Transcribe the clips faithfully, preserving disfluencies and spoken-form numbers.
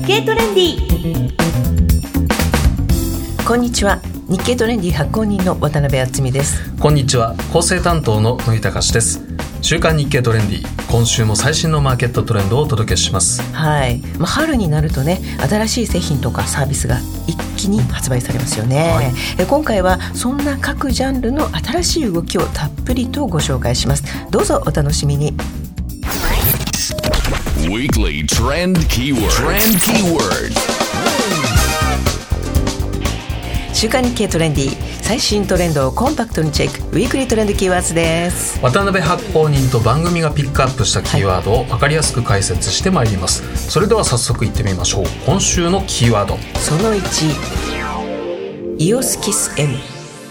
経トレンディ。こんにちは、日経トレンディ発行人の渡辺敦美です。 こんにちは、構成担当の野井隆です。週刊日経トレンディ、今週も最新のマーケットトレンドをお届けします。 はい、まあ、春になるとね、新しい製品とかサービスが一気に発売されますよね、はい、え今回はそんな各ジャンルの新しい動きをたっぷりとご紹介します。どうぞお楽しみに。 Weekly Trend Keyword Trend Keyword 週刊日経トレンディ、最新トレンドをコンパクトにチェック、ウィークリートレンドキーワードです。 渡辺発行人と番組がピックアップしたキーワードを分かりやすく解説してまいります、はい、それでは早速いってみましょう。今週のキーワード、 そのいち、イオスキス エム。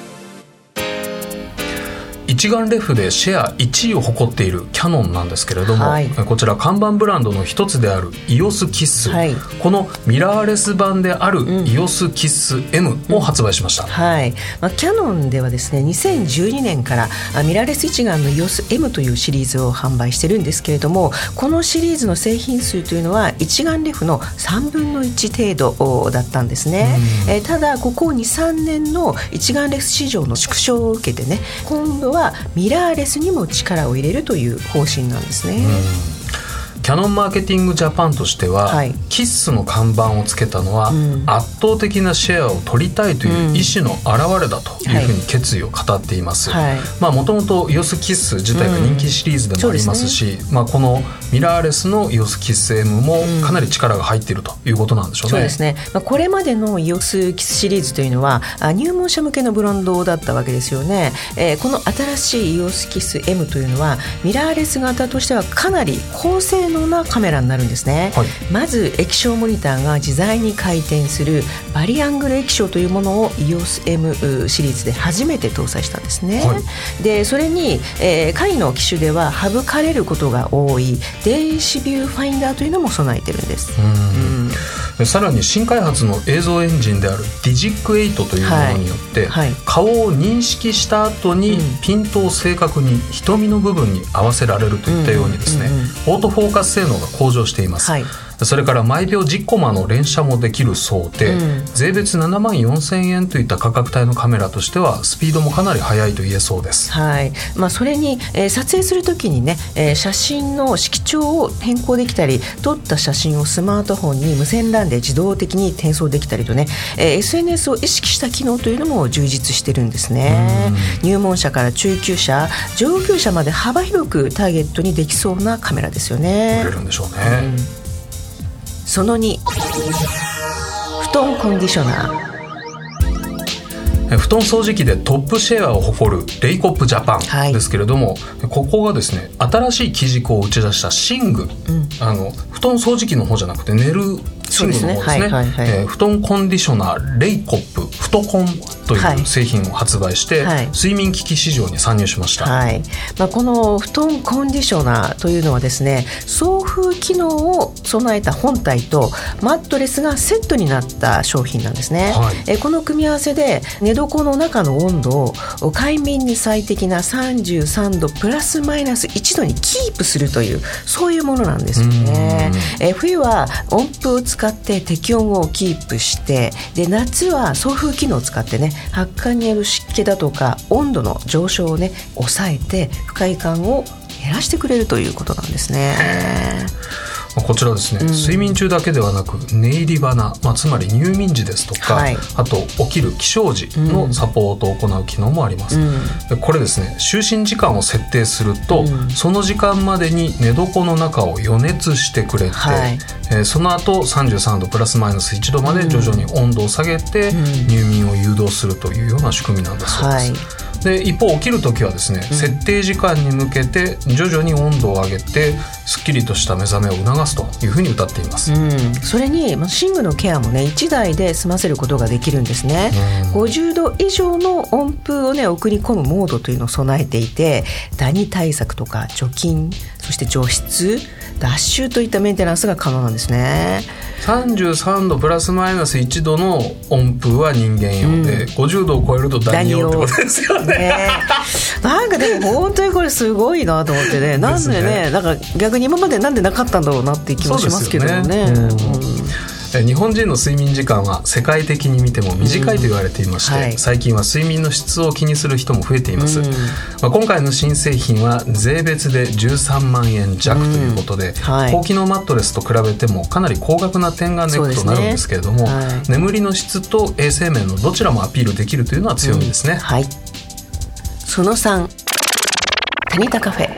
一眼レフでシェアいちいを誇っているキヤノンなんですけれども、はい、こちら看板ブランドの一つであるイオスキス、はい、このミラーレス版であるイオスキス エム を発売しました、 うんはいまあ、キヤノンではですねにせんじゅうにねんからミラーレス一眼のイオス エム というシリーズを販売してるんですけれども、このシリーズの製品数というのは一眼レフのさんぶんのいち程度だったんですね、えー、ただここ にさんねんの一眼レフ市場の縮小を受けてね、今度はミラーレスにも力を入れるという方針なんですね。 キヤノンマーケティングジャパンとしては、はい、キッスの看板をつけたのは、うん、圧倒的なシェアを取りたいという意思の表れだというふうに決意を語っています。もともとイオスキッス自体が人気シリーズでもありますし、うんねまあ、このミラーレスのイオスキッス エム もかなり力が入っているということなんでしょうね、うん、そうですね、 まあ、これまでのイオスキッスシリーズというのは入門者向けのブランドだったわけですよね、えー、この新しいイオスキッス エム というのはミラーレス型としてはかなり高性能なカメラになるんですね、はい、まず液晶モニターが自在に回転するバリアングル液晶というものを イオス エム シリーズで初めて搭載したんですね、はい、でそれに、えー、下位の機種では省かれることが多い電子ビューファインダーというのも備えてるんです。うんうん、さらに新開発の映像エンジンであるディジックエイトというものによって、はいはい、顔を認識した後にピントを正確に瞳の部分に合わせられるといったようにですね、うんうんうん、オートフォーカス性能が向上しています、はい、それから毎秒じゅっコマの連写もできるそうで、うん、税別ななまんよんせんえんといった価格帯のカメラとしてはスピードもかなり速いと言えそうです、 はいまあ、それに、えー、撮影するときにね、えー、写真の色調を変更できたり、撮った写真をスマートフォンに無線 ラン で自動的に転送できたりとね、えー、エスエヌエス を意識した機能というのも充実してるんですね。入門者から中級者、上級者まで幅広くターゲットにできそうなカメラですよね。 売れるんでしょうね、うん、 そのに、布団コンディショナー。 布団掃除機でトップシェアを誇るレイコップジャパンですけれども、はい、ここがですね新しい基軸を打ち出した寝具、うん、あの布団掃除機の方じゃなくて寝る寝具の方ですね、布団コンディショナーレイコップフトコンという製品を発売して、はい、睡眠機器市場に参入しました、 はいまあ、この布団コンディショナーというのはですね、送風機能を備えた本体とマットレスがセットになった商品なんですね、はい、えこの組み合わせで寝床の中の温度を快眠に最適なさんじゅうさんどプラスマイナスいちどにキープするという、そういうものなんですよね。え冬は温風を使って適温をキープして、で夏は送風機能を使ってね、発汗による湿気だとか温度の上昇をね抑えて不快感を減らしてくれるということなんですね。 こちらですね、うん、睡眠中だけではなく寝入り花、まあ、つまり入眠時ですとか、はい、あと起きる起床時のサポートを行う機能もあります、うん、でこれですね、就寝時間を設定すると、うん、その時間までに寝床の中を予熱してくれて、はい、えー、その後さんじゅうさんどプラスマイナスいちどまで徐々に温度を下げて、うん、入眠を誘導するというような仕組みなんだそうです、はい。で一方起きるときはですね、うん、設定時間に向けて徐々に温度を上げてすっきりとした目覚めを促すというふうに謳っています、 うん、それに寝具のケアもねいちだいで済ませることができるんですね、うん、ごじゅうど以上の温風をね送り込むモードというのを備えていて、ダニ対策とか除菌、そして除湿、脱臭といったメンテナンスが可能なんですね。 さんじゅうさんどプラスマイナスいちどの温風は人間用で、うん、ごじゅうどを超えるとダニ用ってことですよね。ねなんかでも本当にこれすごいなと思ってね、なんでね、なんか逆に今までなんでなかったんだろうなっていう気もしますけどね。 日本人の睡眠時間は世界的に見ても短いと言われていまして、うんはい、最近は睡眠の質を気にする人も増えています、うんまあ、今回の新製品は税別でじゅうさんまんえん弱ということで、うんはい、高機能マットレスと比べてもかなり高額な点がネックとなるんですけれども、ねはい、眠りの質と衛生面のどちらもアピールできるというのは強みですね、うんはい、 そのさん、タニタカフェ。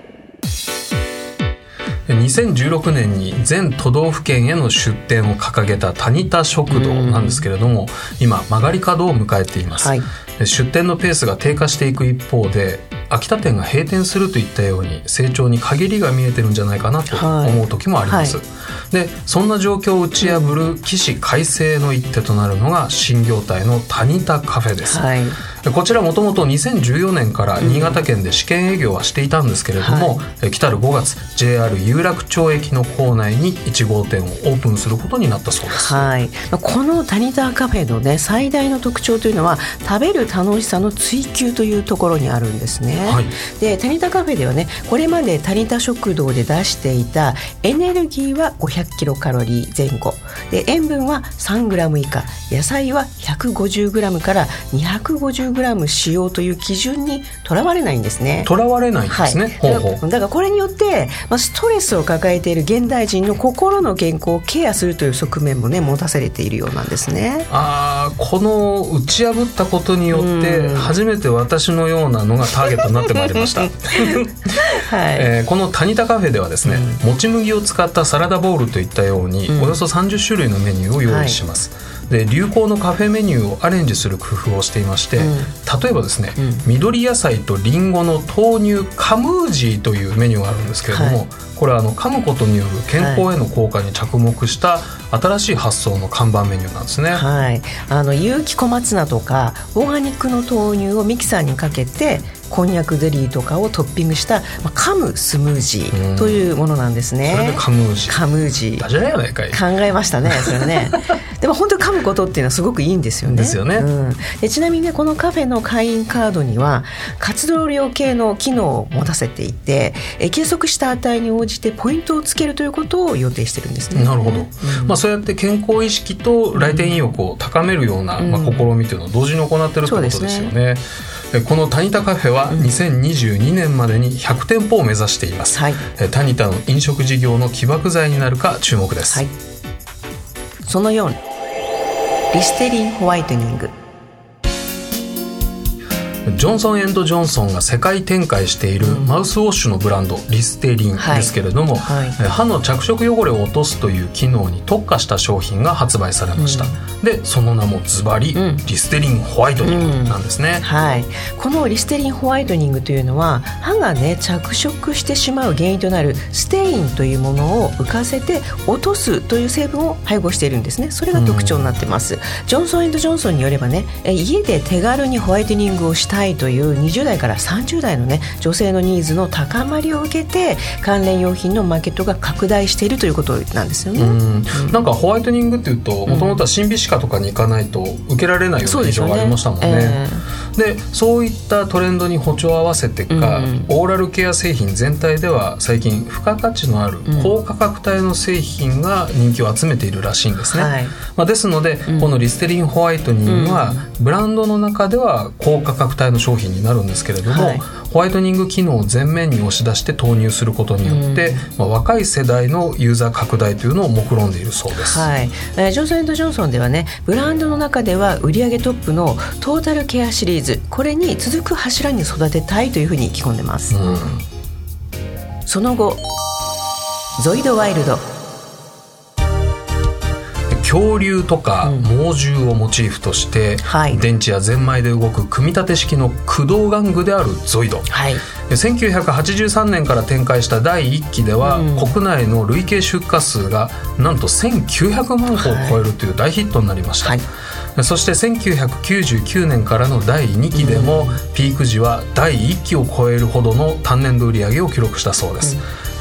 にせんじゅうろくねんに全都道府県への出店を掲げたタニタ食堂なんですけれども、今曲がり角を迎えています、はい、出店のペースが低下していく一方で秋田店が閉店するといったように成長に陰りが見えてるんじゃないかなと思う時もあります、はいはい、でそんな状況を打ち破る起死回生の一手となるのが新業態のタニタカフェです、はい、こちらもともとにせんじゅうよねんから新潟県で試験営業はしていたんですけれども、はい、来たるごがつ ジェイアール 有楽町駅の構内にいち号店をオープンすることになったそうです、 はい、このタニタカフェの、ね、最大の特徴というのは食べる楽しさの追求というところにあるんですね、はい、でタニタカフェではね、これまでタニタ食堂で出していたエネルギーはごひゃくキロカロリー前後で、塩分はさんグラム以下、野菜はひゃくごじゅうグラムからにひゃくごじゅうグラム使用という基準にとらわれないんですね。 とらわれないんですね、はい、 ほうほう。だから、だからこれによって、まあ、ストレスを抱えている現代人の心の健康をケアするという側面もね、持たされているようなんですね。 あ、この打ち破ったことによって初めて私のようなのがターゲットになってまいりました、はいえー、このタニタカフェではですね、うん、もち麦を使ったサラダボウルといったように、うん、およそさんじゅっしゅるいのメニューを用意します、はい、で流行のカフェメニューをアレンジする工夫をしていまして、うん、例えばですね、うん、緑野菜とリンゴの豆乳カムージーというメニューがあるんですけれども、はい、これはあの噛むことによる健康への効果に着目した新しい発想の看板メニューなんですね、 はい、あの有機小松菜とかオーガニックの豆乳をミキサーにかけてこんにゃくゼリーとかをトッピングした、まあ、カムスムージーというものなんですね。 それでカムージーカムージーダジャレやないかい。 考えましたねそれねでも本当に噛むことっていうのはすごくいいんですよね。 ですよね、うん、 でちなみにね、このカフェの会員カードには活動量計の機能を持たせていて、え計測した値に応じてポイントをつけるということを予定してるんですね。 なるほど、うんまあ、そうやって健康意識と来店意欲を高めるような、うんまあ、試みというのを同時に行っているということですよね。このタニタカフェはにせんにじゅうにねんまでにひゃくてんぽを目指しています、はい、タニタの飲食事業の起爆剤になるか注目です、はい、 そのよん、リステリンホワイトニング。 ジョンソン&ジョンソンが世界展開しているマウスウォッシュのブランドリステリンですけれども、はいはい、歯の着色汚れを落とすという機能に特化した商品が発売されました、うん、でその名もズバリ、うん、リステリンホワイトニングなんですね、 うんはい、このリステリンホワイトニングというのは歯がね着色してしまう原因となるステインというものを浮かせて落とすという成分を配合しているんですね。それが特徴になってます、うん、ジョンソン&ジョンソンによればね、家で手軽にホワイトニングをしたいというにじゅうだいからさんじゅうだいのね女性のニーズの高まりを受けて関連用品のマーケットが拡大しているということなんですよね。うん、 なんかホワイトニングっていうともともとは審美歯科とかに行かないと受けられないような印象がありましたもんね。そうですよね、えー、でそういったトレンドに歩調を合わせてか、うん、オーラルケア製品全体では最近付加価値のある高価格帯の製品が人気を集めているらしいんですね、はいまあ、ですので、うん、このリステリンホワイトニングはブランドの中では高価格帯の商品になるんですけれども、はい、ホワイトニング機能を前面に押し出して投入することによって、うんまあ、若い世代のユーザー拡大というのを目論んでいるそうです、 はいえー、ジョンソン&ジョンソンではねブランドの中では売上トップのトータルケアシリーズ、これに続く柱に育てたいというふうに意気込んでます、うん、その後ゾイドワイルド、 恐竜とか猛獣をモチーフとして、うんはい、電池やゼンマイで動く組み立て式の駆動玩具であるゾイド、はい、せんきゅうひゃくはちじゅうさんねんから展開しただいいっきでは、うん、国内の累計出荷数がなんとせんきゅうひゃくまんこを超えるという大ヒットになりました、はいはい、そしてせんきゅうひゃくきゅうじゅうきゅうねんからのだいにきでも、うん、ピーク時はだいいっきを超えるほどの単年度売上を記録したそうです、うん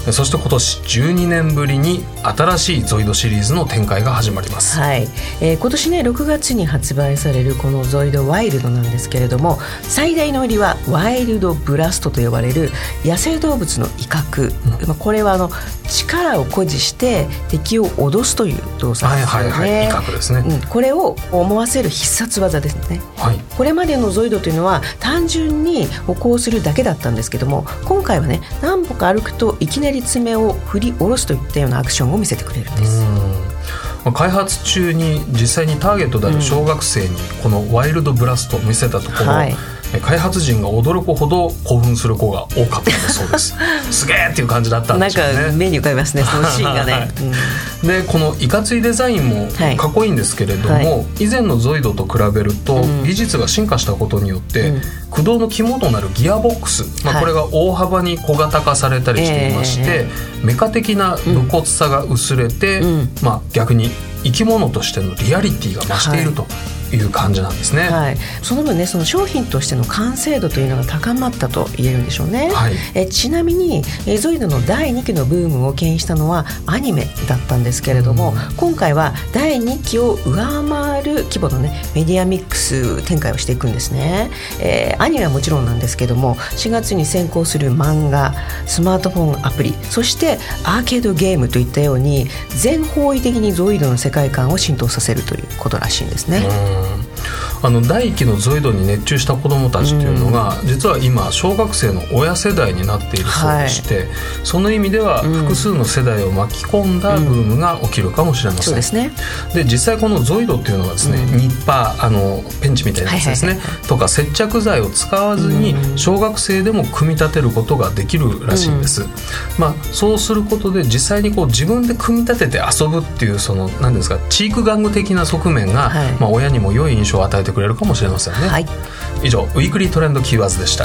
そして今年じゅうにねんぶりに新しいゾイドシリーズの展開が始まります。 はい、えー、今年ねろくがつに発売されるこのゾイドワイルドなんですけれども、最大の売りはワイルドブラストと呼ばれる野生動物の威嚇、うん、これはあの力を誇示して敵を脅すという動作ですよね。 はいはいはい、威嚇ですね、 うん、これを思わせる必殺技ですね、はい、これまでのゾイドというのは単純に歩行するだけだったんですけども、今回はね何歩か歩くといきなり爪を振り下ろすといったようなアクションを見せてくれるんです。 うん、開発中に実際にターゲットである小学生にこのワイルドブラストを見せたところ、うん、はい、開発陣が驚くほど興奮する子が多かったんだそうですすげーっていう感じだったんでしょうね。 なんか目に浮かびますね、そのシーンがね、はい、 うん、でこのいかついデザインもかっこいいんですけれども、はいはい、以前のゾイドと比べると技術が進化したことによって、うん、駆動の肝となるギアボックス、まあ、これが大幅に小型化されたりしていまして、はい、えー、メカ的な武骨さが薄れて、うん、まあ、逆に生き物としてのリアリティが増していると、はい、いう感じなんですね。 はい、その分ね、その商品としての完成度というのが高まったと言えるんでしょうね。はい、えちなみにえゾイドのだいにきのブームを牽引したのはアニメだったんですけれども、うん、今回はだいにきを上回る規模のねメディアミックス展開をしていくんですね。えー、アニメはもちろんなんですけども、しがつに先行する漫画、スマートフォンアプリ、そしてアーケードゲームといったように全方位的にゾイドの世界観を浸透させるということらしいんですね。 うん、あのだいいっきのゾイドに熱中した子どもたちというのが、うん、実は今小学生の親世代になっているそうでして、はい、その意味では複数の世代を巻き込んだブームが起きるかもしれません。うんうん、そうですね。で実際このゾイドっていうのはですね、うん、ニッパー、あのペンチみたいなやつですね、はいはいはい、とか接着剤を使わずに小学生でも組み立てることができるらしいんです。うん、まあ、そうすることで実際にこう自分で組み立てて遊ぶっていう、その何ですか、チーク玩具的な側面が、はい、まあ、親にも良い印象を与えてくれるかもしれませんね。はい、以上ウィークリートレンドキーワーズでした。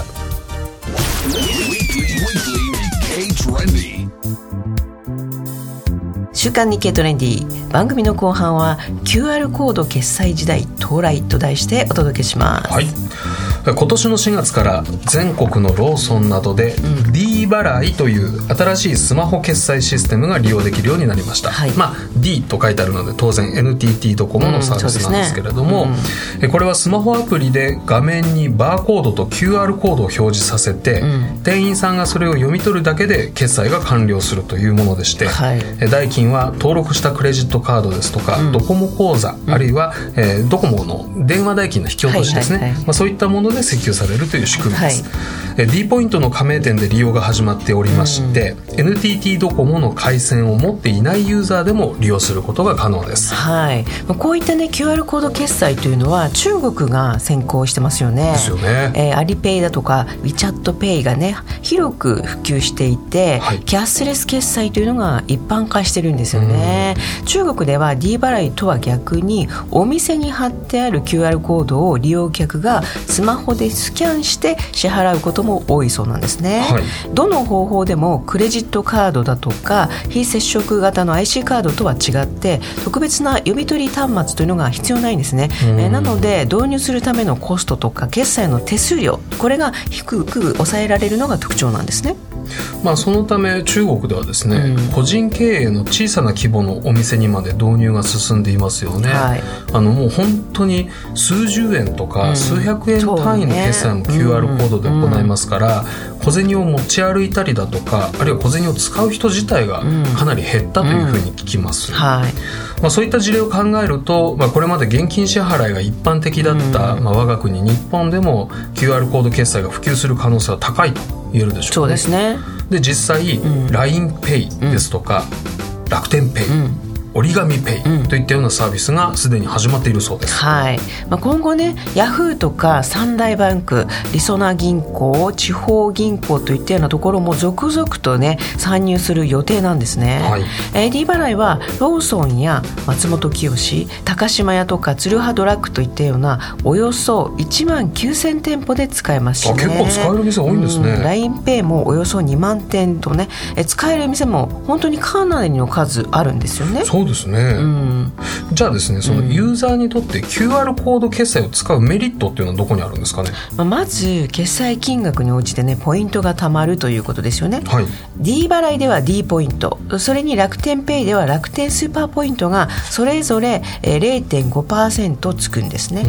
週刊日経トレンディ、番組の後半は キューアール コード決済時代到来と題してお届けします。はい、 今年のしがつから全国のローソンなどで D 払いという新しいスマホ決済システムが利用できるようになりました。はい、まあ、D と書いてあるので当然 エヌティーティー ドコモのサービスなんですけれども、うん、ね、うん、これはスマホアプリで画面にバーコードと キューアール コードを表示させて、うん、店員さんがそれを読み取るだけで決済が完了するというものでして、はい、代金は登録したクレジットカードですとか、うん、ドコモ口座、うん、あるいは、えー、ドコモの電話代金の引き落としですね、はいはいはい、まあ、そういったもので請求されるという仕組みです。はい、D ポイントの加盟店で利用が始まっておりまして、うん、エヌティーティー ドコモの回線を持っていないユーザーでも利用することが可能です。 はい、こういったね キューアール コード決済というのは中国が先行してますよね。 ですよね。 えー、アリペイだとか WeChatPay がね広く普及していて、はい、キャッシュレス決済というのが一般化してるんですよね。うん、中国では D 払いとは逆にお店に貼ってある キューアール コードを利用客がスマホでスキャンして支払うことも多いそうなんですね。はい、どの方法でもクレジットカードだとか非接触型の アイシー カードとは違って特別な読み取り端末というのが必要ないんですね。えなので導入するためのコストとか決済の手数料、これが低く抑えられるのが特徴なんですね。 まあ、そのため中国ではですね、うん、個人経営の小さな規模のお店にまで導入が進んでいますよね。はい、あのもう本当に数十円とか数百円単位の決済も キューアール コードで行いますから、うん、小銭を持ち歩いたりだとか、あるいは小銭を使う人自体がかなり減ったというふうに聞きます。うんうん、はい、まあ、そういった事例を考えると、まあ、これまで現金支払いが一般的だった、うん、まあ、我が国日本でも キューアール コード決済が普及する可能性は高いと言えるでしょうね。 そうですね。 で実際、うん、ラインペイ ですとか、うん、楽天ペイ、うん、折り紙ペイといったようなサービスがすでに始まっているそうです。 はい、まあ、今後ねヤフーとか三大バンク、りそな銀行、地方銀行といったようなところも続々とね参入する予定なんですね。はい、えー、D 払いはローソンや松本清、高島屋とかツルハドラッグといったようなおよそいちまんきゅうせん店舗で使えますしね。 あ、結構使える店多いんですね。うん、ラインペイ もおよそにまんてんとね、え使える店も本当にかなりの数あるんですよね。 そうそうですね、うん、じゃあですね、そのユーザーにとって キューアール コード決済を使うメリットっていうのはどこにあるんですかね。 まあ、まず決済金額に応じてねポイントが貯まるということですよね、はい、D 払いでは D ポイント、それに楽天ペイでは楽天スーパーポイントがそれぞれ れいてんごパーセント つくんですね。うん、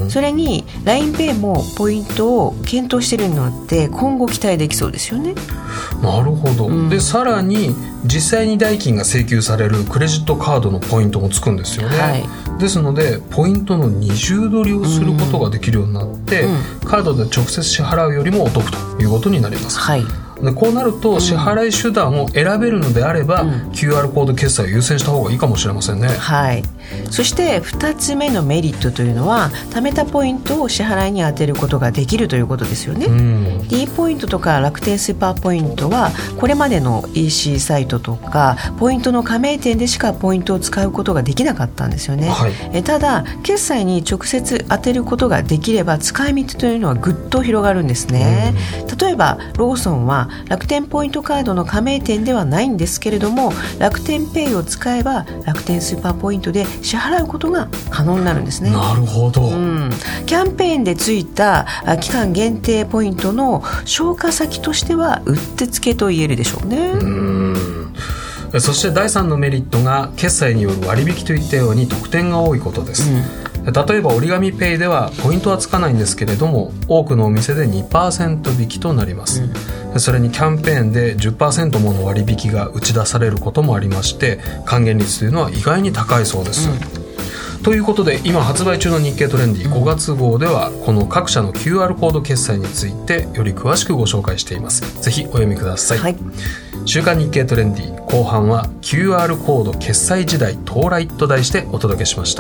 それに ラインペイ もポイントを検討しているので今後期待できそうですよね。 なるほど、うん、でさらに実際に代金が請求されるクレジットカードのポイントもつくんですよね、はい、ですのでポイントの二重取りをすることができるようになって、うん、カードで直接支払うよりもお得ということになります、はい、でこうなると支払い手段を選べるのであれば、うん、キューアール コード決済を優先した方がいいかもしれませんね。 はい、そしてふたつめのメリットというのは貯めたポイントを支払いに充てることができるということですよね、うん、D ポイントとか楽天スーパーポイントはこれまでの イーシー サイトとかポイントの加盟店でしかポイントを使うことができなかったんですよね、はい、えただ決済に直接充てることができれば使い道というのはぐっと広がるんですね、うん、例えばローソンは楽天ポイントカードの加盟店ではないんですけれども楽天ペイを使えば楽天スーパーポイントで支払うことが可能になるんですね。 なるほど、 うん、キャンペーンでついた期間限定ポイントの消化先としてはうってつけと言えるでしょうね。うーん、そしてだいさんのメリットが決済による割引といったように特典が多いことです、うん、例えば折り紙ペイではポイントはつかないんですけれども多くのお店で にパーセント 引きとなります、うん、それにキャンペーンで じゅっパーセント もの割引が打ち出されることもありまして還元率というのは意外に高いそうです、うん、ということで今発売中の日経トレンディごがつ号ではこの各社の キューアール コード決済についてより詳しくご紹介しています。ぜひお読みください、はい、週刊日経トレンディ後半は キューアール コード決済時代到来と題してお届けしました。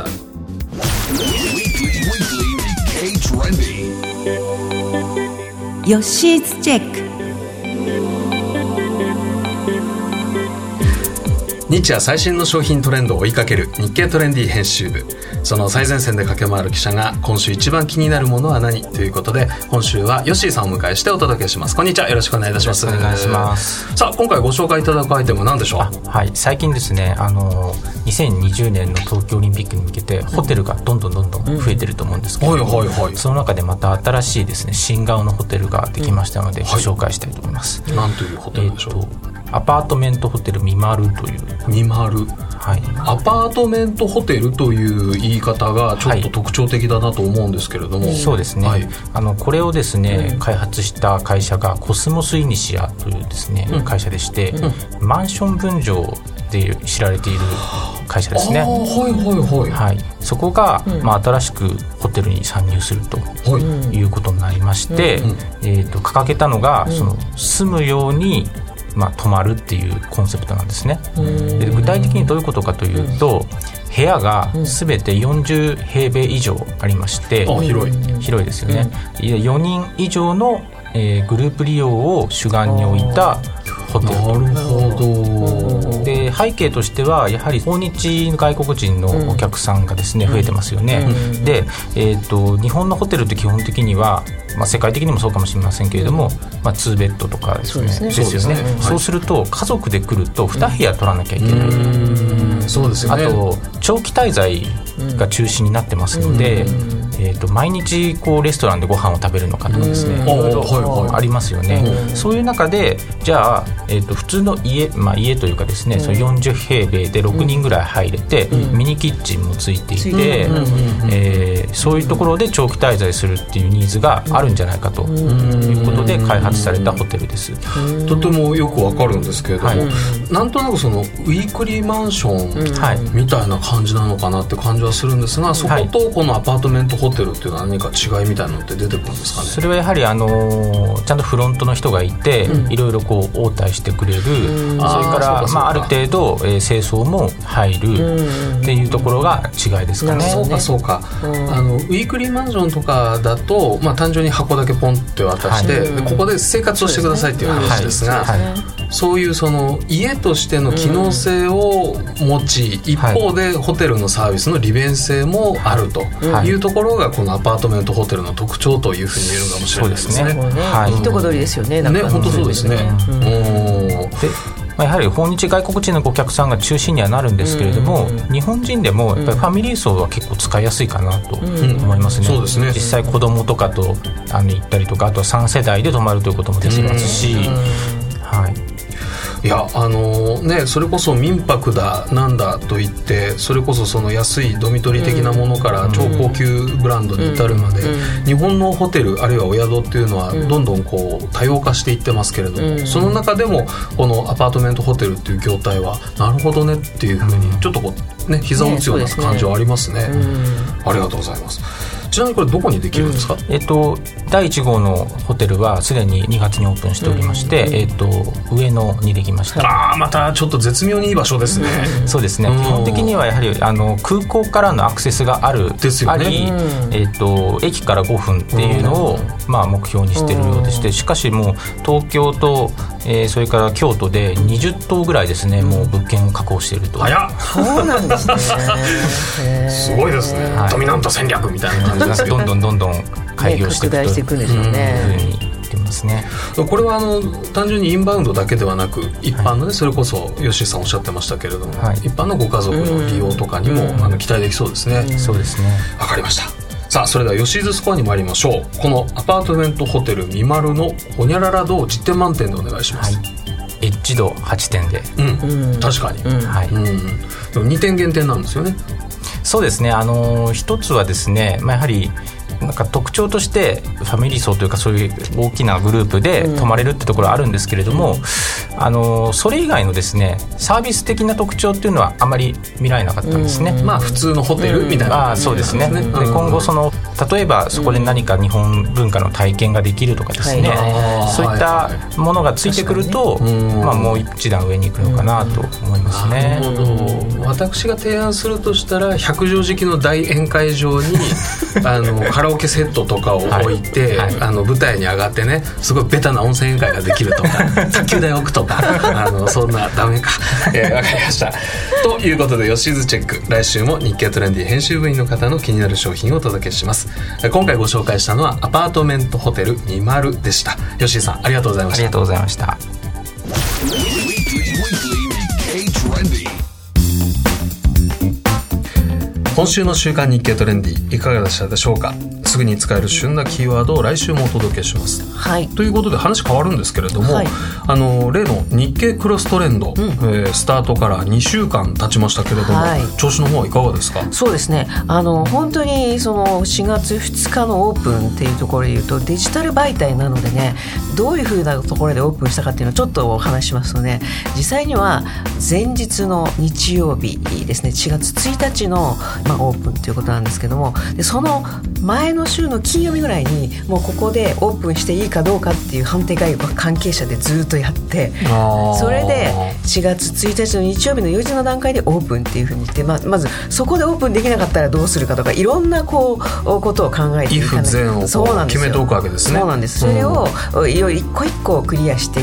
ヨッシーズチェック。 日夜最新の商品トレンドを追いかける日経トレンディ編集部、その最前線で駆け回る記者が今週一番気になるものは何ということで今週はヨッシーさんをお迎えしてお届けします。こんにちは、よろしくお願いいたします。 お願いします。 さあ今回ご紹介いただくアイテムは何でしょう。 はい、最近ですね、あのにせんにじゅうねんの東京オリンピックに向けてホテルがどんどんどんどん増えてると思うんですけど、うんはいはいはい、その中でまた新しいですね新顔のホテルができましたので、うん、ご紹介したいと思います、 はい、何というホテルでしょう。えーアパートメントホテルみまるというみまる、はい、アパートメントホテルという言い方がちょっと特徴的だなと思うんですけれども、はい、 そうですね、はい、あのこれをですね、うん、開発した会社がコスモスイニシアというですね、うん、会社でして、うん、マンション分譲で知られている会社ですね。あ、はいはいはい、はい、そこが、うんまあ、新しくホテルに参入するということになりまして、うんえー、と掲げたのが、うん、その住むようにまあ、泊まるっていうコンセプトなんですね。で具体的にどういうことかというと、うん、部屋が全てよんじゅうへいべい以上ありまして、 うん、広い広いですよね、うん、よにん以上の、えー、グループ利用を主眼に置いたホテル。 なるほど。 で背景としてはやはり訪日外国人のお客さんがですね、うん、増えてますよね、うん、で、えーと、日本のホテルって基本的には、まあ、世界的にもそうかもしれませんけれども、まあ、ツーベッドとかですね、そうですよね、そうすると家族で来るとに部屋取らなきゃいけない、 うん、そうですよね。 あと長期滞在が中心になってますので、うんえー、と毎日こうレストランでご飯を食べるのかとかですね、いろいろありますよね。そういう中でじゃあ、えー、と普通の家、まあ、家というかですね、うん、そのよんじゅうへいべいでろくにんぐらい入れて、うん、ミニキッチンもついていて、うんえー、そういうところで長期滞在するっていうニーズがあるんじゃないかということで開発されたホテルです。 とてもよくわかるんですけれども、はい、なんとなくそのウィークリーマンションみたいな感じなのかなって感じはするんですが、そことこのアパートメントホテルっていうのは何か違いみたいなのって出てくるんですかね。 それはやはり、あのー、ちゃんとフロントの人がいて、うん、いろいろこう応対してくれる、うん、それからあ、まあ、ある程度、えー、清掃も入るっていうところが違いですかね。 そうかそうか、うん、あのウィークリーマンションとかだと、まあ、単純に箱だけポンって渡して、はい、でここで生活をしてくださいっていう話ですが、そうですね、はいはい、そういうその家としての機能性を持ち、うん、一方でホテルのサービスの利便性もあるというところがこのアパートメントホテルの特徴というふうに言えるかもしれないですね。 そうですね、はい、いいとこ取りですよね。 ね、本当そうですね。うん、でまあ、やはり訪日外国人のお客さんが中心にはなるんですけれども、日本人でもやっぱりファミリー層は結構使いやすいかなと思いますね。 そうですね。 実際子供とかとあの行ったりとか、あとはさん世代で泊まるということもできますし、はい。 いやあのね、それこそ民泊だなんだと言って、それこそその安いドミトリー的なものから超高級ブランドに至るまで、日本のホテルあるいはお宿っていうのはどんどんこう多様化していってますけれども、その中でもこのアパートメントホテルっていう業態はなるほどねっていうふうにちょっとこうね、膝を打つような感じはありますね。ありがとうございます。ちなみにこれどこにできるんですか？ うんえっと、だいいち号のホテルはすでににがつにオープンしておりまして、うんえっと、上野にできました。 あまたちょっと絶妙にいい場所ですね。 そうですね、基本的にはやはりあの空港からのアクセスがあるですよね。 あり、えっと、駅からごふんっていうのを、まあ、目標にしているようでして、しかしもう東京と、えー、それから京都でにじゅっ棟ぐらいですね、もう物件を確保していると。 早っ。 そうなんですね。 すごいですね、はい、ドミナント戦略みたいな感じですけどどんどんどんどん開業していくと、 ね、拡大していくんでしょうね。 いうふうに言ってますね。 これはあの単純にインバウンドだけではなく、一般のね、はい、それこそ吉井さんおっしゃってましたけれども、はい、一般のご家族の利用とかにも、うん、あの期待できそうですね。 うん、そうですね。 わかりました。さあそれでは吉井ズスコアに参りましょう。このアパートメントホテルみまるのホニャララ度をじってん満点でお願いします。はい、 エッジ度はってんで、 うん、確かに、うんはいうん、でもにてん減点なんですよね。 そうですね、あの一つはですね、まあ、やはりなんか特徴としてファミリー層というかそういう大きなグループで泊まれるってところはあるんですけれども、うん、あのそれ以外のですねサービス的な特徴っていうのはあまり見られなかったんですね。 うん、まあ普通のホテルみたいな、 うん、あそうですね。で今後その例えばそこで何か日本文化の体験ができるとかですね、うん、そういったものがついてくると、はいまあ、もう一段上に行くのかなと思いますね。 なるほど。私が提案するとしたら百畳敷の大宴会場にあのカラオケセットとかを置いて、はいはい、あの舞台に上がってね、すごいベタな温泉宴会ができるとか卓球台置くとかあのそんなダメか、えー、分かりましたということで吉津チェック、来週も日経トレンディ編集部員の方の気になる商品をお届けします。今回ご紹介したのはアパートメントホテルみまるでした。吉井さんありがとうございました。 ありがとうございました。 今週の週刊日経トレンディいかがでしたでしょうか。すぐに使える旬なキーワードを来週もお届けします、はい、ということで話変わるんですけれども、はい、あの例の日経クロストレンド、うんえー、スタートからにしゅうかん経ちましたけれども、はい、調子の方はいかがですか。 そうですね、あの本当にそのしがつふつかのオープンっていうところでいうとデジタル媒体なのでね、どういうふうなところでオープンしたかっていうのをちょっとお話しますとね、実際には前日の日曜日ですね、しがつついたちの、まあ、オープンということなんですけども、でその前の週の金曜日ぐらいにもうここでオープンしていいかどうかっていう判定会を関係者でずっとやって、それでしがつついたちの日曜日のよじの段階でオープンっていうふうに言って、ま, まずそこでオープンできなかったらどうするかとかいろんなこうことを考えていかないと、 イフゼンを決めておくわけですね。 そうなんです。それをいろいろ一個一個クリアしていって、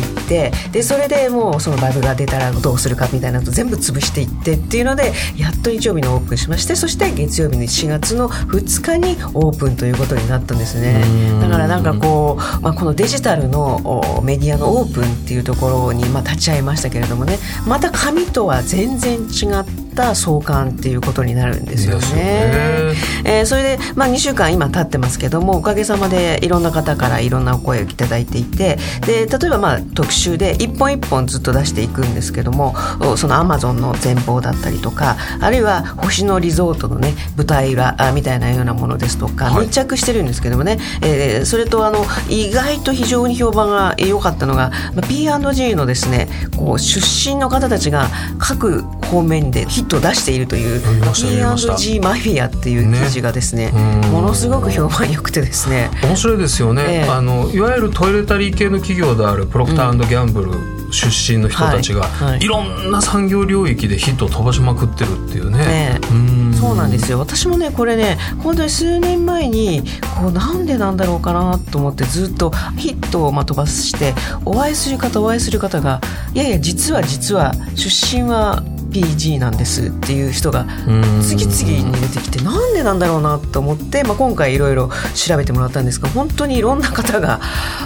でそれでもうそのバグが出たらどうするかみたいなのと全部潰していってっていうのでやっと日曜日にオープンしまして、そして月曜日のしがつのふつかにオープンということになったんですね。だからなんかこう、まあ、このデジタルのメディアのオープンっていうところにまあ立ち会いましたけれどもね、また紙とは全然違った創刊っていうことになるんですよね。えー、それで、まあ、にしゅうかん今経ってますけども、おかげさまでいろんな方からいろんなお声をいただいていて、で例えばまあ特集で一本一本ずっと出していくんですけども、そのアマゾンの全貌だったりとか、あるいは星野リゾートのね舞台裏みたいなようなものですとか、はい、密着してるんですけどもね、えー、それとあの意外と非常に評判が良かったのが、まあ、ピーアンドジー のですねこう出身の方たちが各方面でヒットを出しているという ピーアンドジー マフィアっていう記事がですね、ねものすごく評判良くてですね、 面白いですよね、えー、あのいわゆるトイレタリー系の企業であるプロクター&ギャンブル、うん出身の人たちが、はいはい、いろんな産業領域でヒットを飛ばしまくってるっていうね、ねうんそうなんですよ。私もねこれね本当に数年前にこうなんでなんだろうかなと思ってずっとヒットをまあ飛ばしてお会いする方お会いする方がいやいや実は実は出身は ピージー なんですっていう人が次々に出てきて、なんでなんだろうなと思って、まあ、今回いろいろ調べてもらったんですが、本当にいろんな方が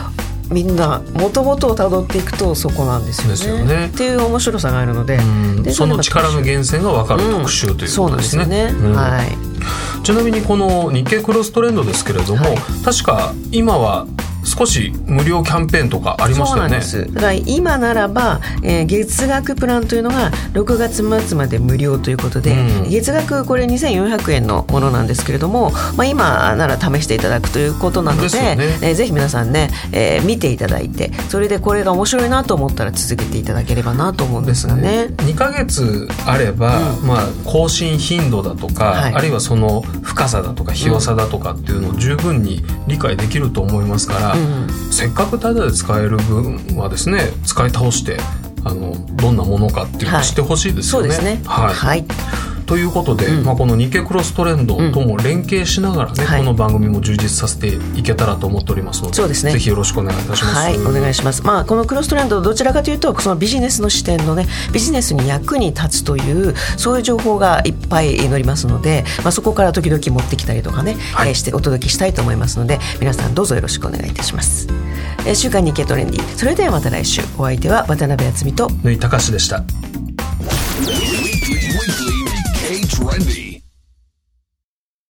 みんな元々をたどっていくとそこなんですよ ね, ですよねっていう面白さがあるの で, でその力の源泉が分かる特集ということですね、 うん、そうなんですよね、うんはい、 ちなみにこの日経クロストレンドですけれども、はい、確か今は少し無料キャンペーンとかありましたよね。 そうなんです。だから今ならば、えー、月額プランというのがろくがつ末まで無料ということで、うん、月額これにせんよんひゃくえんのものなんですけれども、まあ、今なら試していただくということなの で, で、ねえー、ぜひ皆さんね、えー、見ていただいて、それでこれが面白いなと思ったら続けていただければなと思うんですが ね, ねにかげつあれば、うんまあ、更新頻度だとか、はい、あるいはその深さだとか広さだとかっていうのを十分に理解できると思いますから、うん、せっかくタダで使える分はですね、使い倒してあのどんなものかっていうのを知ってほしいですよね。 はい、そうですね、 はいはい、ということで、うんまあ、この日経クロストレンドとも連携しながらね、うん、この番組も充実させていけたらと思っておりますので、そうですね、ぜひよろしくお願いいたします。 はい、お願いします。まあ、このクロストレンドどちらかというとそのビジネスの視点のね、ビジネスに役に立つというそういう情報がいっぱい載りますので、まあ、そこから時々持ってきたりとかね、はい、えー、してお届けしたいと思いますので、皆さんどうぞよろしくお願いいたします。えー、週刊日経トレンディ、それではまた来週。お相手は渡辺敦美と縫井隆でした。 Trendy.